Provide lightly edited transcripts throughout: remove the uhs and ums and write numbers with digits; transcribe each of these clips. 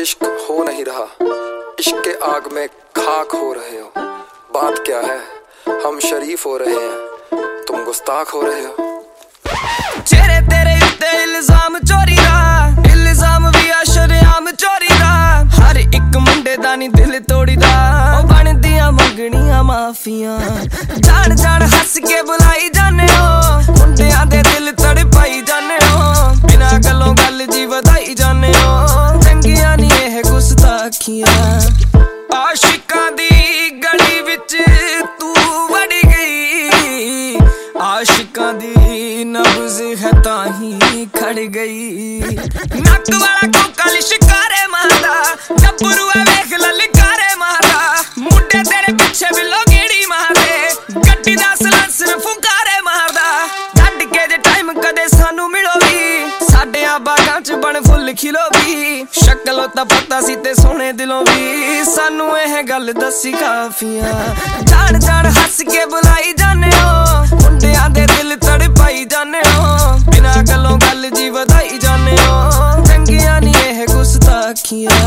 इश्क हो नहीं रहा, इश्क के आग में खाक हो रहे हो। बात क्या है, हम शरीफ हो रहे हैं, तुम गुस्ताख हो रहे हो। चेहरे तेरे उत्ते इल्जाम चोरी दा, इल्जाम भी आ शरेआम चोरी दा। हर एक मुंडे दा नी दिल तोड़ी दा, ओ बनदियां मंगणियां माफियां। जान जान हस के बुलाई जाने हो, मुंडियां दे दिल तड़पाई जाने हो। बिना गल्लों गल जी वधाई जाने हो, चंगियां नी एह गुस्ताखियां। आशिकां दी गली विच तू वड़ गई, आशिकां दी नब्ज़ है ताही खड़ गई। नक वाला कोका लिशकारे मारदा, गब्बरू वेख ललकारे मारदा। मुंडे तेरे पिछे बिलो गेड़ी मारदे, गड्डी दा सलैंसर फुंकारे मारदा। छड्ड के जे टाइम कदे सानू मिलो भी, साडियां बागां च बण फुल खिलो भी। शक्लों तां पता सी ते सोहणे दिलों भी, सानू एह गल दसी काफियां। जान जान हस के बुलाई जाने हो, मुंडियां दे दिल तड़पाई जाने हो। बिना गल्लों गल जी वधाई जाने हो, चंगियां नी एह गुस्ताखियां।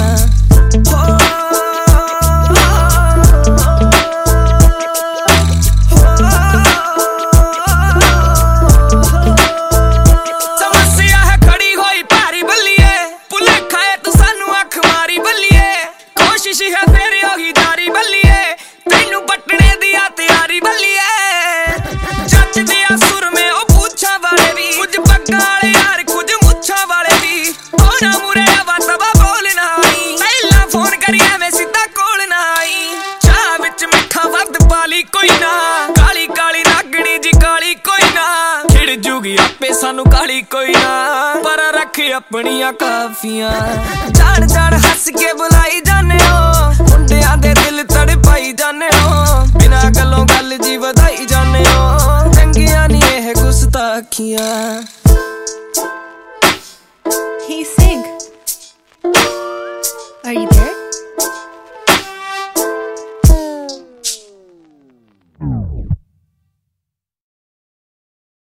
समस्या है खड़ी होई भारी बल्लिए, भुलेखा है तू सानू अख मारी बल्लिए। कोशिश है फेर होगी जारी बल्लिए, तैनू पटने दिया तैयारी बल्लिए। जच दिया सुर में ओ पूछा वाले भी, कुछ पग्गा वाले यार कुछ मुच्छा वाले भी। होना मुरे आवा तबा बोलना आई, पहला फोन करिए मैं सीधा कोल ना आई। चाह विच मिठा वध पाली कोई ना, काली काली नागणी जी काली कोई ना। खिड़ जूगी आपे सानू काली कोई ना, पर रख अपनियां काफियां। जान जान हस के बुलाई जाने हो, मुंडियां दे दिल तड़पाई जाने हो। बिना गल्लों गल जी वधाई जाने हो, चंगियां नी एह गुस्ताखियां। Hey, Sig. Are you there?